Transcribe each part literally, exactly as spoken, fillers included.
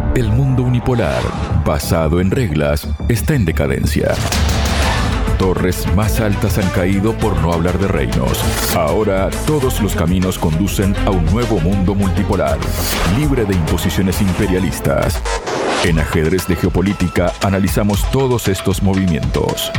El mundo unipolar, basado en reglas, está en decadencia. Torres más altas han caído por no hablar de reinos. Ahora todos los caminos conducen a un nuevo mundo multipolar, libre de imposiciones imperialistas. En Ajedrez de Geopolítica analizamos todos estos movimientos.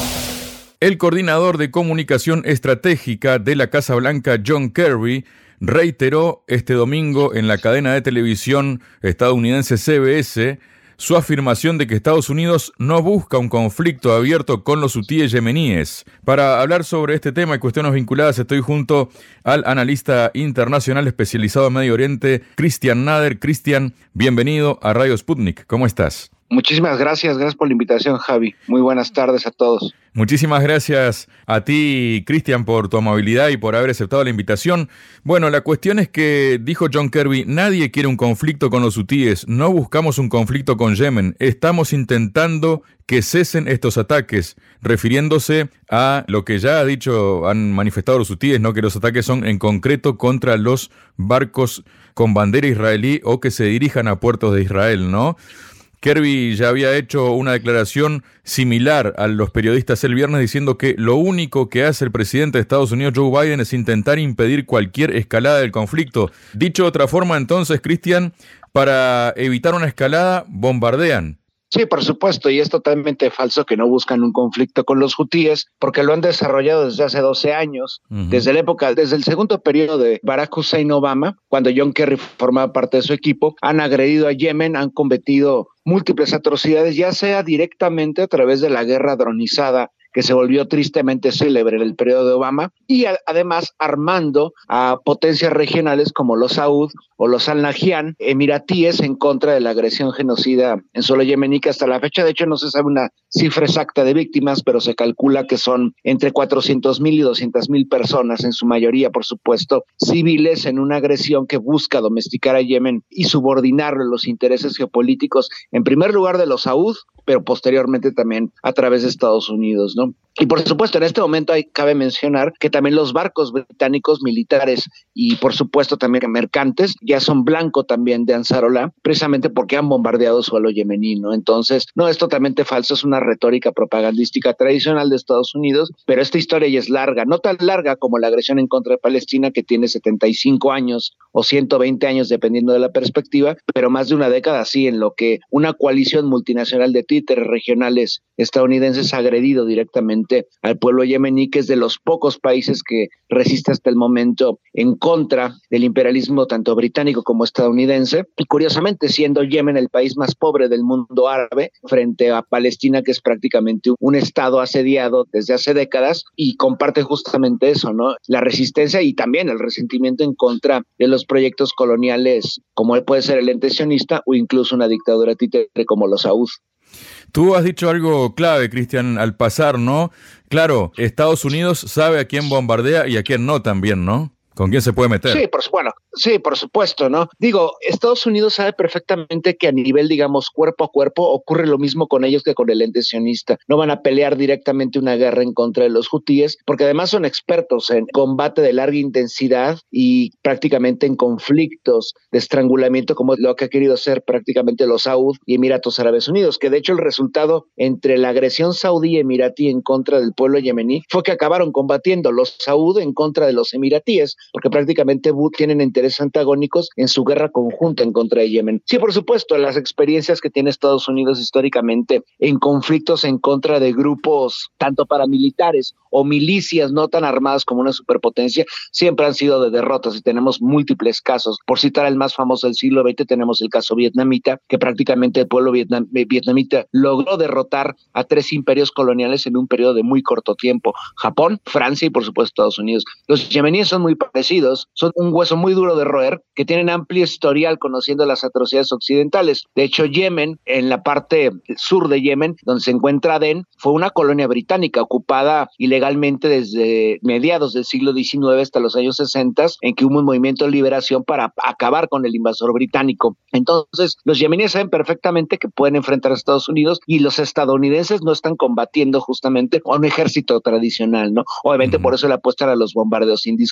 El coordinador de comunicación estratégica de la Casa Blanca, John Kirby, reiteró este domingo en la cadena de televisión estadounidense C B S su afirmación de que Estados Unidos no busca un conflicto abierto con los hutíes yemeníes. Para hablar sobre este tema y cuestiones vinculadas, estoy junto al analista internacional especializado en Medio Oriente, Cristian Nader. Cristian, bienvenido a Radio Sputnik. ¿Cómo estás? Muchísimas gracias, gracias por la invitación, Javi. Muy buenas tardes a todos. Muchísimas gracias a ti, Cristian, por tu amabilidad y por haber aceptado la invitación. Bueno, la cuestión es que, dijo John Kirby, nadie quiere un conflicto con los hutíes, no buscamos un conflicto con Yemen, estamos intentando que cesen estos ataques, refiriéndose a lo que ya ha dicho, han manifestado los hutíes, ¿no? Que los ataques son en concreto contra los barcos con bandera israelí o que se dirijan a puertos de Israel, ¿no? Kirby ya había hecho una declaración similar a los periodistas el viernes diciendo que lo único que hace el presidente de Estados Unidos, Joe Biden, es intentar impedir cualquier escalada del conflicto. Dicho de otra forma, entonces, Cristian, para evitar una escalada, bombardean. Sí, por supuesto, y es totalmente falso que no buscan un conflicto con los hutíes, porque lo han desarrollado desde hace doce años, uh-huh. desde la época, desde el segundo periodo de Barack Hussein Obama, cuando John Kerry formaba parte de su equipo, han agredido a Yemen, han cometido múltiples atrocidades, ya sea directamente a través de la guerra dronizada que se volvió tristemente célebre en el periodo de Obama, y a, además armando a potencias regionales como los Saud o los Al Nahyan emiratíes en contra de la agresión genocida en suelo yemení, que hasta la fecha de hecho no se sabe una cifra exacta de víctimas, pero se calcula que son entre cuatrocientos mil y doscientas mil personas, en su mayoría por supuesto civiles, en una agresión que busca domesticar a Yemen y subordinarlo a los intereses geopolíticos, en primer lugar de los Saud, pero posteriormente también a través de Estados Unidos, ¿no? Y por supuesto, en este momento hay, cabe mencionar que también los barcos británicos militares y por supuesto también mercantes ya son blanco también de Ansarollah, precisamente porque han bombardeado suelo yemení, ¿no? Entonces, no es totalmente falso, es una retórica propagandística tradicional de Estados Unidos, pero esta historia ya es larga, no tan larga como la agresión en contra de Palestina, que tiene setenta y cinco años o ciento veinte años, dependiendo de la perspectiva, pero más de una década sí, en lo que una coalición multinacional de títeres regionales estadounidenses ha agredido directamente al pueblo yemení, que es de los pocos países que resiste hasta el momento en contra del imperialismo tanto británico como estadounidense, y curiosamente siendo Yemen el país más pobre del mundo árabe frente a Palestina, que es prácticamente un estado asediado desde hace décadas, y comparte justamente eso, ¿no? La resistencia y también el resentimiento en contra de los proyectos coloniales como puede ser el ente sionista o incluso una dictadura títere como los Saud. Tú has dicho algo clave, Cristian, al pasar, ¿no? Claro, Estados Unidos sabe a quién bombardea y a quién no también, ¿no? ¿Con quién se puede meter? Sí, por, bueno, sí, por supuesto, ¿no? Digo, Estados Unidos sabe perfectamente que a nivel, digamos, cuerpo a cuerpo, ocurre lo mismo con ellos que con el ente sionista. No van a pelear directamente una guerra en contra de los hutíes, porque además son expertos en combate de larga intensidad y prácticamente en conflictos de estrangulamiento, como lo que ha querido hacer prácticamente los Saud y Emiratos Árabes Unidos, que de hecho el resultado entre la agresión saudí y emiratí en contra del pueblo yemení fue que acabaron combatiendo los Saud en contra de los emiratíes, porque prácticamente tienen intereses antagónicos en su guerra conjunta en contra de Yemen. Sí, por supuesto, las experiencias que tiene Estados Unidos históricamente en conflictos en contra de grupos tanto paramilitares o milicias no tan armadas como una superpotencia, siempre han sido de derrotas y tenemos múltiples casos. Por citar el más famoso del siglo veinte, tenemos el caso vietnamita, que prácticamente el pueblo vietnam- vietnamita logró derrotar a tres imperios coloniales en un periodo de muy corto tiempo: Japón, Francia y por supuesto Estados Unidos. Los yemeníes son muy parecidos, son un hueso muy duro de roer, que tienen amplio historial conociendo las atrocidades occidentales. De hecho, Yemen, en la parte sur de Yemen, donde se encuentra Adén, fue una colonia británica ocupada ilegalmente desde mediados del siglo diecinueve hasta los años sesenta, en que hubo un movimiento de liberación para acabar con el invasor británico. Entonces, los yemeníes saben perfectamente que pueden enfrentar a Estados Unidos y los estadounidenses no están combatiendo justamente a un ejército tradicional, ¿no? Obviamente uh-huh. por eso le apuestan a los bombardeos indiscriminados,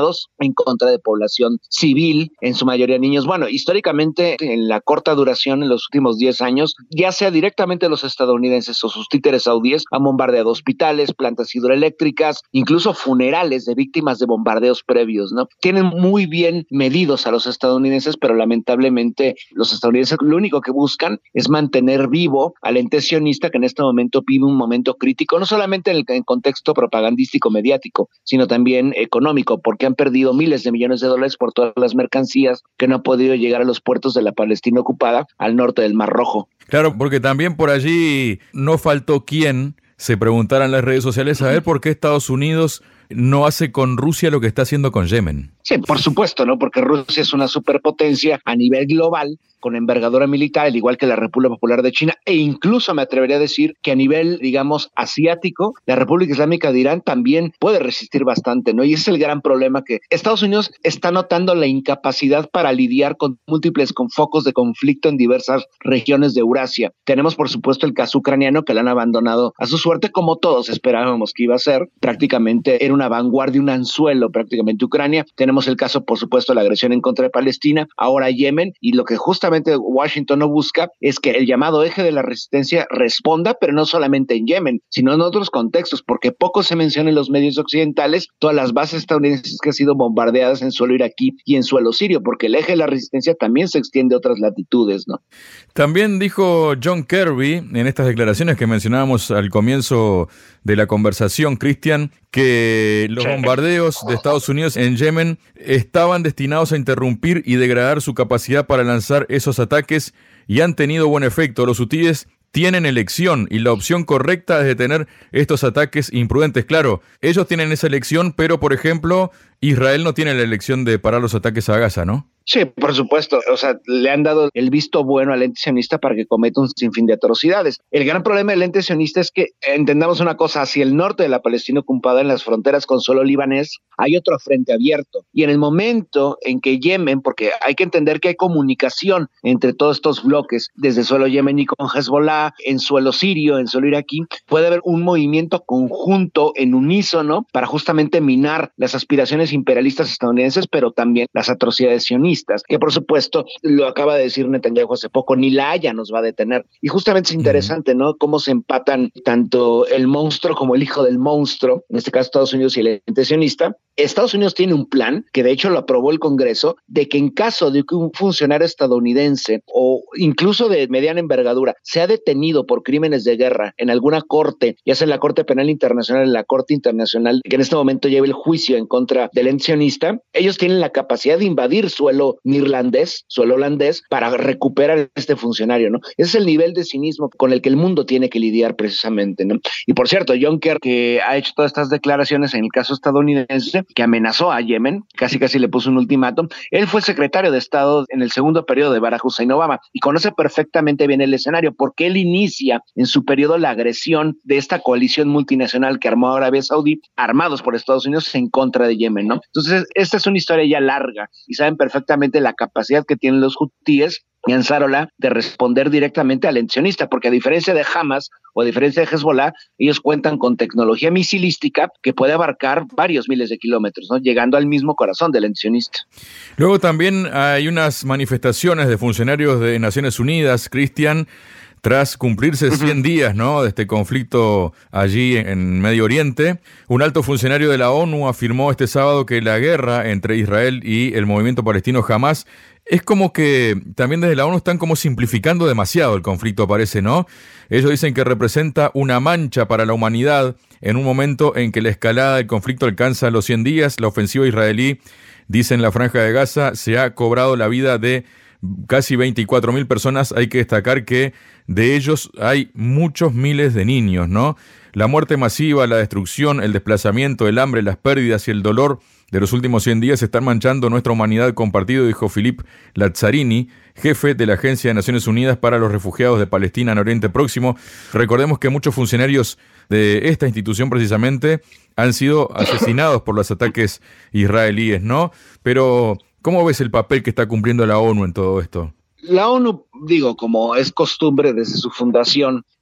atentados en contra de población civil, en su mayoría niños. Bueno, históricamente, en la corta duración, en los últimos diez años, ya sea directamente los estadounidenses o sus títeres saudíes, han bombardeado hospitales, plantas hidroeléctricas, incluso funerales de víctimas de bombardeos previos, ¿no? Tienen muy bien medidos a los estadounidenses, pero lamentablemente los estadounidenses lo único que buscan es mantener vivo al ente sionista, que en este momento vive un momento crítico, no solamente en el en contexto propagandístico mediático, sino también económico, porque han perdido miles de millones de dólares por todas las mercancías que no han podido llegar a los puertos de la Palestina ocupada al norte del Mar Rojo. Claro, porque también por allí no faltó quien se preguntara en las redes sociales a ver por qué Estados Unidos no hace con Rusia lo que está haciendo con Yemen. Sí, por supuesto, ¿no? Porque Rusia es una superpotencia a nivel global, con envergadura militar, al igual que la República Popular de China, e incluso me atrevería a decir que a nivel, digamos, asiático, la República Islámica de Irán también puede resistir bastante, ¿no? Y ese es el gran problema, que Estados Unidos está notando la incapacidad para lidiar con múltiples con focos de conflicto en diversas regiones de Eurasia. Tenemos, por supuesto, el caso ucraniano, que le han abandonado a su suerte, como todos esperábamos que iba a ser. Prácticamente era una vanguardia, un anzuelo prácticamente Ucrania. Tenemos el caso, por supuesto, de la agresión en contra de Palestina, ahora Yemen, y lo que justamente Washington no busca es que el llamado eje de la resistencia responda, pero no solamente en Yemen, sino en otros contextos, porque poco se menciona en los medios occidentales todas las bases estadounidenses que han sido bombardeadas en suelo iraquí y en suelo sirio, porque el eje de la resistencia también se extiende a otras latitudes, ¿no? También dijo John Kirby en estas declaraciones que mencionábamos al comienzo de la conversación, Cristian, que los bombardeos de Estados Unidos en Yemen estaban destinados a interrumpir y degradar su capacidad para lanzar esos ataques y han tenido buen efecto. Los hutíes tienen elección y la opción correcta es detener estos ataques imprudentes. Claro, ellos tienen esa elección, pero por ejemplo, Israel no tiene la elección de parar los ataques a Gaza, ¿no? Sí, por supuesto. O sea, le han dado el visto bueno al ente sionista para que cometa un sinfín de atrocidades. El gran problema del ente sionista es que, entendamos una cosa, hacia el norte de la Palestina ocupada, en las fronteras con suelo libanés, hay otro frente abierto. Y en el momento en que Yemen, porque hay que entender que hay comunicación entre todos estos bloques, desde suelo yemení con Hezbollah, en suelo sirio, en suelo iraquí, puede haber un movimiento conjunto en unísono para justamente minar las aspiraciones imperialistas estadounidenses, pero también las atrocidades sionistas, que por supuesto, lo acaba de decir Netanyahu hace poco, ni la Haya nos va a detener. Y justamente es interesante, ¿no?, cómo se empatan tanto el monstruo como el hijo del monstruo, en este caso Estados Unidos y el ente sionista. Estados Unidos tiene un plan, que de hecho lo aprobó el Congreso, de que en caso de que un funcionario estadounidense o incluso de mediana envergadura sea detenido por crímenes de guerra en alguna corte, ya sea en la Corte Penal Internacional, en la Corte Internacional, que en este momento lleve el juicio en contra del ente sionista, ellos tienen la capacidad de invadir suelo neerlandés, suelo holandés, para recuperar a este funcionario, ¿no? Ese es el nivel de cinismo con el que el mundo tiene que lidiar precisamente, ¿no? Y por cierto, John Kerry, que ha hecho todas estas declaraciones en el caso estadounidense, que amenazó a Yemen, casi casi le puso un ultimátum. Él fue secretario de Estado en el segundo periodo de Barack Hussein Obama y conoce perfectamente bien el escenario, porque él inicia en su periodo la agresión de esta coalición multinacional que armó Arabia Saudí, armados por Estados Unidos, en contra de Yemen, ¿no? Entonces, esta es una historia ya larga y saben perfectamente la capacidad que tienen los hutíes y Ansarullah de responder directamente al ente sionista, porque a diferencia de Hamas o a diferencia de Hezbollah, ellos cuentan con tecnología misilística que puede abarcar varios miles de kilómetros, ¿no?, llegando al mismo corazón del ente sionista. Luego también hay unas manifestaciones de funcionarios de Naciones Unidas, Cristian, tras cumplirse cien días, ¿no?, de este conflicto allí en Medio Oriente. Un alto funcionario de la ONU afirmó este sábado que la guerra entre Israel y el movimiento palestino Hamas es como que también desde la ONU están como simplificando demasiado el conflicto, parece, ¿no? Ellos dicen que representa una mancha para la humanidad en un momento en que la escalada del conflicto alcanza los cien días. La ofensiva israelí, dice en la Franja de Gaza, se ha cobrado la vida de casi veinticuatro mil personas. Hay que destacar que de ellos hay muchos miles de niños, ¿no? La muerte masiva, la destrucción, el desplazamiento, el hambre, las pérdidas y el dolor de los últimos cien días están manchando nuestra humanidad compartido, dijo Philippe Lazzarini, jefe de la Agencia de Naciones Unidas para los Refugiados de Palestina en Oriente Próximo. Recordemos que muchos funcionarios de esta institución precisamente han sido asesinados por los ataques israelíes, ¿no? Pero ¿cómo ves el papel que está cumpliendo la ONU en todo esto? La ONU, digo, como es costumbre desde su fundación,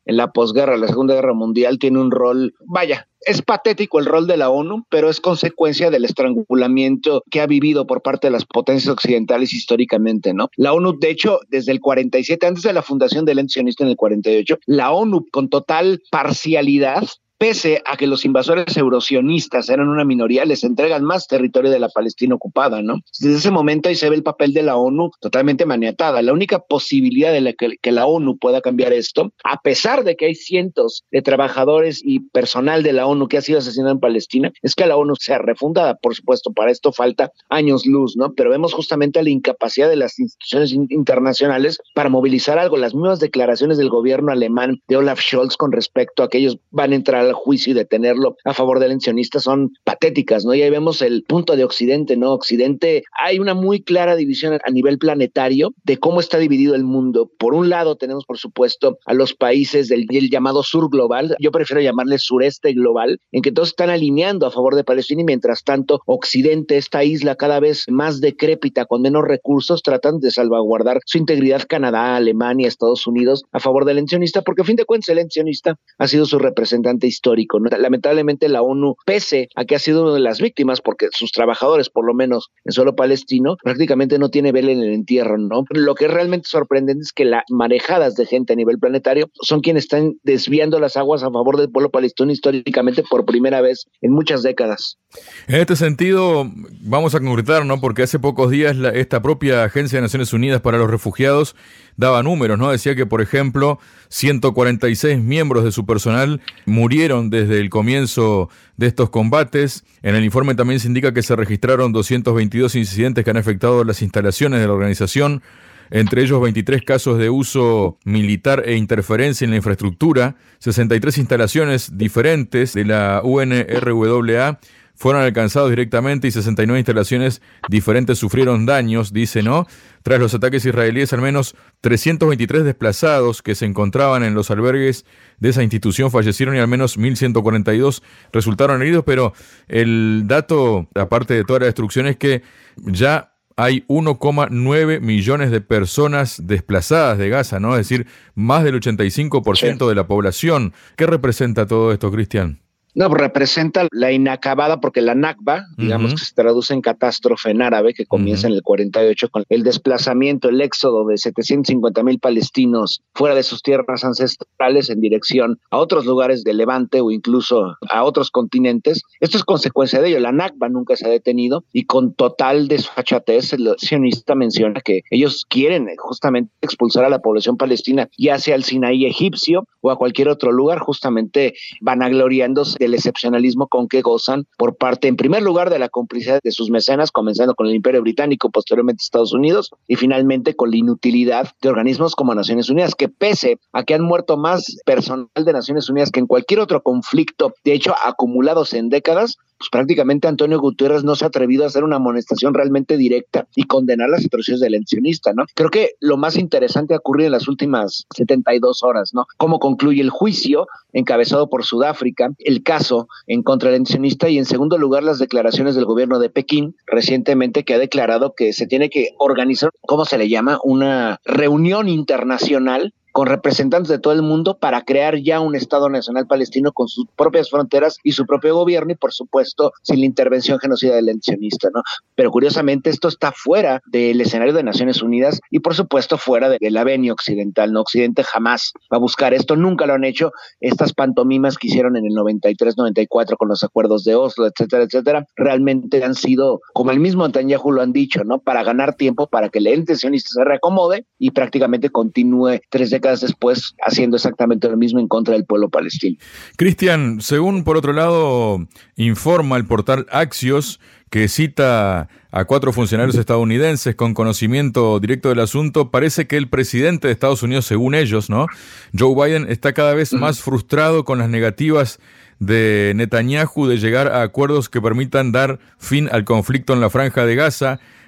en la posguerra, la Segunda Guerra Mundial, tiene un rol, vaya, es patético el rol de la ONU, pero es consecuencia del estrangulamiento que ha vivido por parte de las potencias occidentales históricamente, ¿no? La ONU, de hecho, desde el cuarenta y siete, antes de la fundación del ente sionista en el cuarenta y ocho, la ONU, con total parcialidad, pese a que los invasores eurosionistas eran una minoría, les entregan más territorio de la Palestina ocupada, ¿no? Desde ese momento ahí se ve el papel de la ONU totalmente maniatada. La única posibilidad de la que, que la ONU pueda cambiar esto, a pesar de que hay cientos de trabajadores y personal de la ONU que ha sido asesinado en Palestina, es que la ONU sea refundada. Por supuesto, para esto falta años luz, ¿no? Pero vemos justamente la incapacidad de las instituciones internacionales para movilizar algo. Las mismas declaraciones del gobierno alemán de Olaf Scholz con respecto a que ellos van a entrar al juicio y detenerlo a favor del sionista son patéticas, ¿no? Y ahí vemos el punto de Occidente, ¿no? Occidente, hay una muy clara división a nivel planetario de cómo está dividido el mundo. Por un lado tenemos, por supuesto, a los países del, del llamado sur global, yo prefiero llamarle sureste global, en que todos están alineando a favor de Palestina y mientras tanto Occidente, esta isla cada vez más decrépita, con menos recursos, tratan de salvaguardar su integridad. Canadá, Alemania, Estados Unidos a favor del sionista, porque a fin de cuentas el sionista ha sido su representante histórico. Histórico, ¿no? Lamentablemente la ONU, pese a que ha sido una de las víctimas, porque sus trabajadores, por lo menos en suelo palestino, prácticamente no tiene vela en el entierro, ¿no? Lo que es realmente sorprendente es que las marejadas de gente a nivel planetario son quienes están desviando las aguas a favor del pueblo palestino históricamente por primera vez en muchas décadas. En este sentido, vamos a concretar, ¿no? Porque hace pocos días la, esta propia Agencia de Naciones Unidas para los Refugiados daba números, ¿no? Decía que, por ejemplo, ciento cuarenta y seis miembros de su personal murieron desde el comienzo de estos combates. En el informe también se indica que se registraron doscientos veintidós incidentes que han afectado las instalaciones de la organización, entre ellos veintitrés casos de uso militar e interferencia en la infraestructura, sesenta y tres instalaciones diferentes de la U N R W A fueron alcanzados directamente y sesenta y nueve instalaciones diferentes sufrieron daños, dice, ¿no? Tras los ataques israelíes, al menos trescientos veintitrés desplazados que se encontraban en los albergues de esa institución fallecieron y al menos mil ciento cuarenta y dos resultaron heridos, pero el dato, aparte de toda la destrucción, es que ya hay uno coma nueve millones de personas desplazadas de Gaza, ¿no? Es decir, más del ochenta y cinco por ciento sí. de la población. ¿Qué representa todo esto, Cristian? No, representa la inacabada, porque la Nakba, digamos uh-huh. que se traduce en catástrofe en árabe, que comienza uh-huh. en el cuarenta y ocho con el desplazamiento, el éxodo de setecientos cincuenta mil palestinos fuera de sus tierras ancestrales en dirección a otros lugares de Levante o incluso a otros continentes. Esto es consecuencia de ello. La Nakba nunca se ha detenido y con total desfachatez el sionista menciona que ellos quieren justamente expulsar a la población palestina, ya sea al Sinaí egipcio o a cualquier otro lugar, justamente vanagloriándose del excepcionalismo con que gozan por parte, en primer lugar, de la complicidad de sus mecenas, comenzando con el Imperio Británico, posteriormente Estados Unidos, y finalmente con la inutilidad de organismos como Naciones Unidas, que pese a que han muerto más personal de Naciones Unidas que en cualquier otro conflicto, de hecho, acumulados en décadas, pues prácticamente Antonio Guterres no se ha atrevido a hacer una amonestación realmente directa y condenar las atrocidades del sionista, ¿no? Creo que lo más interesante ha ocurrido en las últimas setenta y dos horas, ¿no? Cómo concluye el juicio encabezado por Sudáfrica, el caso en contra del sionista, y en segundo lugar las declaraciones del gobierno de Pekín recientemente, que ha declarado que se tiene que organizar, ¿cómo se le llama? Una reunión internacional con representantes de todo el mundo para crear ya un Estado Nacional Palestino con sus propias fronteras y su propio gobierno y, por supuesto, sin la intervención genocida del sionista, ¿no? Pero curiosamente esto está fuera del escenario de Naciones Unidas y, por supuesto, fuera de, de la venia occidental, ¿no? Occidente jamás va a buscar esto, nunca lo han hecho. Estas pantomimas que hicieron en el noventa y tres, noventa y cuatro con los acuerdos de Oslo, etcétera, etcétera, realmente han sido, como el mismo Netanyahu lo han dicho, ¿no? Para ganar tiempo, para que el ente sionista se reacomode y prácticamente continúe tres décadas después haciendo exactamente lo mismo en contra del pueblo palestino. Cristian, según por otro lado informa el portal Axios, que cita a cuatro funcionarios estadounidenses con conocimiento directo del asunto, parece que el presidente de Estados Unidos, según ellos, ¿no? Joe Biden, está cada vez más frustrado con las negativas de Netanyahu de llegar a acuerdos que permitan dar fin al conflicto en la Franja de Gaza.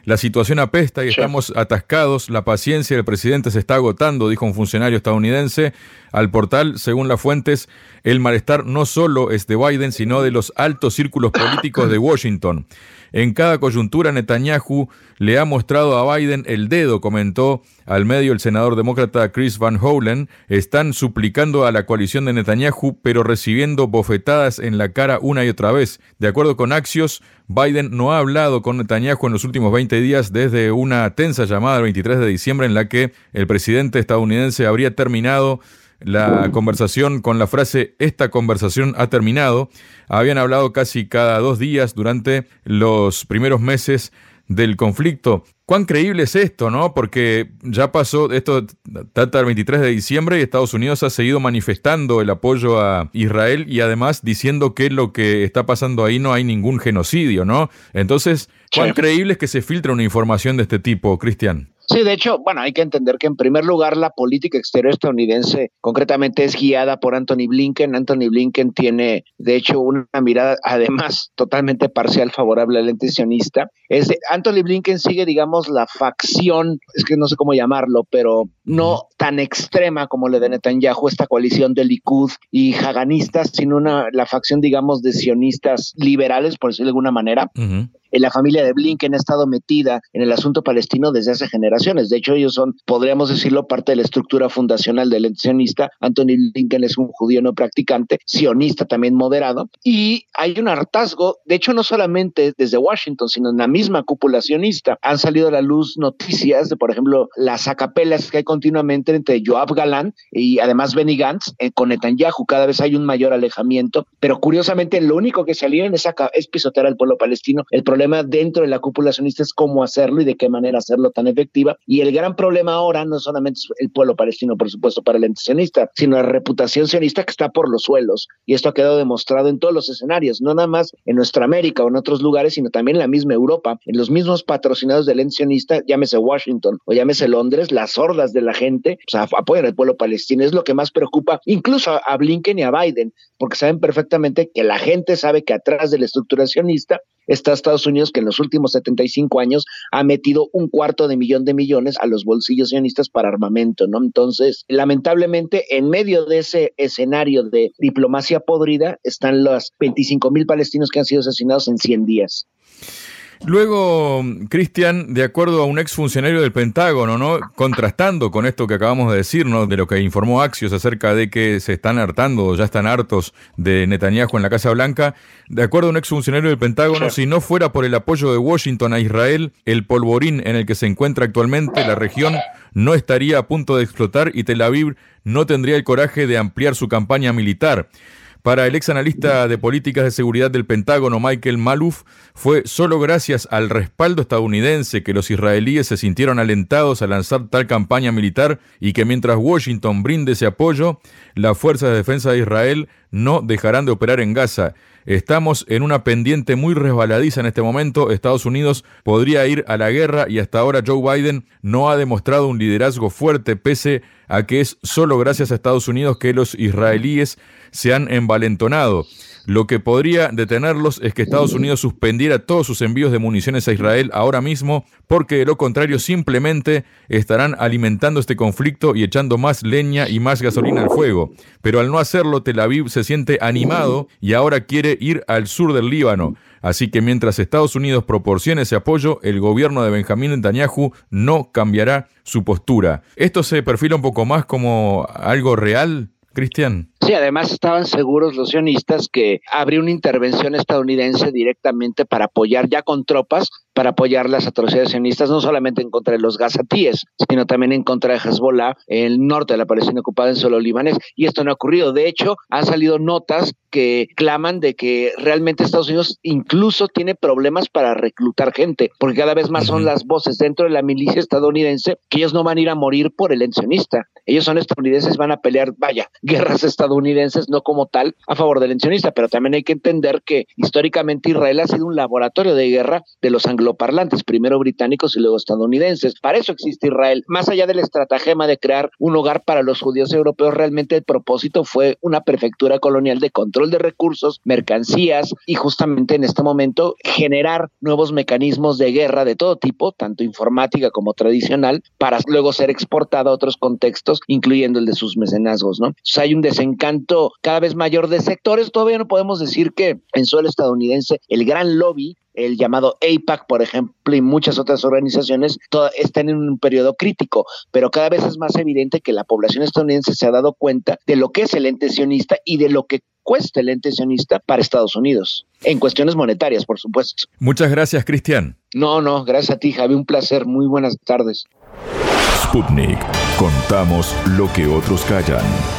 La situación apesta y Sí. estamos atascados. La paciencia del presidente se está agotando, dijo un funcionario estadounidense al portal. Según las fuentes, el malestar no solo es de Biden, sino de los altos círculos políticos de Washington. En cada coyuntura, Netanyahu le ha mostrado a Biden el dedo, comentó al medio el senador demócrata Chris Van Hollen. Están suplicando a la coalición de Netanyahu, pero recibiendo bofetadas en la cara una y otra vez. De acuerdo con Axios, Biden no ha hablado con Netanyahu en los últimos veinte días desde una tensa llamada el veintitrés de diciembre en la que el presidente estadounidense habría terminado la conversación con la frase "esta conversación ha terminado". Habían hablado casi cada dos días durante los primeros meses del conflicto. ¿Cuán creíble es esto, no? Porque ya pasó, esto data del veintitrés de diciembre y Estados Unidos ha seguido manifestando el apoyo a Israel y además diciendo que lo que está pasando ahí no hay ningún genocidio, ¿no? Entonces, ¿cuán Sí. creíble es que se filtre una información de este tipo, Cristian? Sí, de hecho, bueno, hay que entender que en primer lugar la política exterior estadounidense concretamente es guiada por Anthony Blinken. Anthony Blinken tiene, de hecho, una mirada además totalmente parcial favorable al ente sionista. Es de, Anthony Blinken sigue, digamos, la facción, es que no sé cómo llamarlo, pero no tan extrema como la de Netanyahu, esta coalición de Likud y Haganistas, sino una, la facción, digamos, de sionistas liberales, por decirlo de alguna manera. Uh-huh. La familia de Blinken ha estado metida en el asunto palestino desde hace generaciones. De hecho, ellos son, podríamos decirlo, parte de la estructura fundacional del ente sionista. Anthony Blinken es un judío no practicante, sionista también moderado, y hay un hartazgo, de hecho, no solamente desde Washington, sino en la misma cúpula sionista. Han salido a la luz noticias de, por ejemplo, las acapelas que hay continuamente entre Yoav Gallant y además Benny Gantz eh, con Netanyahu. Cada vez hay un mayor alejamiento, pero curiosamente lo único que salieron es, acá, es pisotear al pueblo palestino. El problema dentro de la cúpula sionista es cómo hacerlo y de qué manera hacerlo tan efectiva, y el gran problema ahora no solamente es el pueblo palestino, por supuesto, para el ente sionista, sino la reputación sionista que está por los suelos, y esto ha quedado demostrado en todos los escenarios, no nada más en nuestra América o en otros lugares, sino también en la misma Europa, en los mismos patrocinados del ente sionista, llámese Washington o llámese Londres, las hordas de la gente o sea, apoyan al pueblo palestino. Es lo que más preocupa incluso a, a Blinken y a Biden, porque saben perfectamente que la gente sabe que atrás de la estructura sionista está Estados Unidos, que en los últimos setenta y cinco años ha metido un cuarto de millón de millones a los bolsillos sionistas para armamento, ¿no? Entonces, lamentablemente, en medio de ese escenario de diplomacia podrida, están los veinticinco mil palestinos que han sido asesinados en cien días. Luego, Cristian, de acuerdo a un exfuncionario del Pentágono, ¿no?, contrastando con esto que acabamos de decir, ¿no?, de lo que informó Axios acerca de que se están hartando o ya están hartos de Netanyahu en la Casa Blanca, de acuerdo a un exfuncionario del Pentágono, sí. si no fuera por el apoyo de Washington a Israel, el polvorín en el que se encuentra actualmente la región no estaría a punto de explotar y Tel Aviv no tendría el coraje de ampliar su campaña militar. Para el ex analista de políticas de seguridad del Pentágono, Michael Maloof, fue solo gracias al respaldo estadounidense que los israelíes se sintieron alentados a lanzar tal campaña militar y que mientras Washington brinde ese apoyo, las fuerzas de defensa de Israel no dejarán de operar en Gaza. Estamos en una pendiente muy resbaladiza en este momento. Estados Unidos podría ir a la guerra y hasta ahora Joe Biden no ha demostrado un liderazgo fuerte, pese a que es solo gracias a Estados Unidos que los israelíes se han envalentonado. Lo que podría detenerlos es que Estados Unidos suspendiera todos sus envíos de municiones a Israel ahora mismo, porque de lo contrario simplemente estarán alimentando este conflicto y echando más leña y más gasolina al fuego. Pero al no hacerlo, Tel Aviv se siente animado y ahora quiere ir al sur del Líbano. Así que mientras Estados Unidos proporcione ese apoyo, el gobierno de Benjamín Netanyahu no cambiará su postura. ¿Esto se perfila un poco más como algo real, Cristian? Sí, además estaban seguros los sionistas que habría una intervención estadounidense directamente para apoyar ya con tropas, para apoyar las atrocidades sionistas, no solamente en contra de los gazatíes, sino también en contra de Hezbollah, en el norte de la Palestina ocupada en suelo libanés. Y esto no ha ocurrido. De hecho, han salido notas que claman de que realmente Estados Unidos incluso tiene problemas para reclutar gente, porque cada vez más son las voces dentro de la milicia estadounidense que ellos no van a ir a morir por el sionista. ellos son estadounidenses, van a pelear, vaya, guerras estadounidenses, no como tal, a favor del sionista, pero también hay que entender que históricamente Israel ha sido un laboratorio de guerra de los angloparlantes, primero británicos y luego estadounidenses. Para eso existe Israel. Más allá del estratagema de crear un hogar para los judíos europeos, realmente el propósito fue una prefectura colonial de control de recursos, mercancías y justamente en este momento generar nuevos mecanismos de guerra de todo tipo, tanto informática como tradicional, para luego ser exportado a otros contextos, incluyendo el de sus mecenazgos, ¿no? Entonces hay un desencanto cada vez mayor de sectores. Todavía no podemos decir que en suelo estadounidense el gran lobby, el llamado AIPAC, por ejemplo, y muchas otras organizaciones, todas están en un periodo crítico, pero cada vez es más evidente que la población estadounidense se ha dado cuenta de lo que es el ente sionista y de lo que cuesta el ente sionista para Estados Unidos, en cuestiones monetarias, por supuesto. Muchas gracias, Cristian. No, no, gracias a ti, Javi, un placer, muy buenas tardes. Sputnik, contamos lo que otros callan.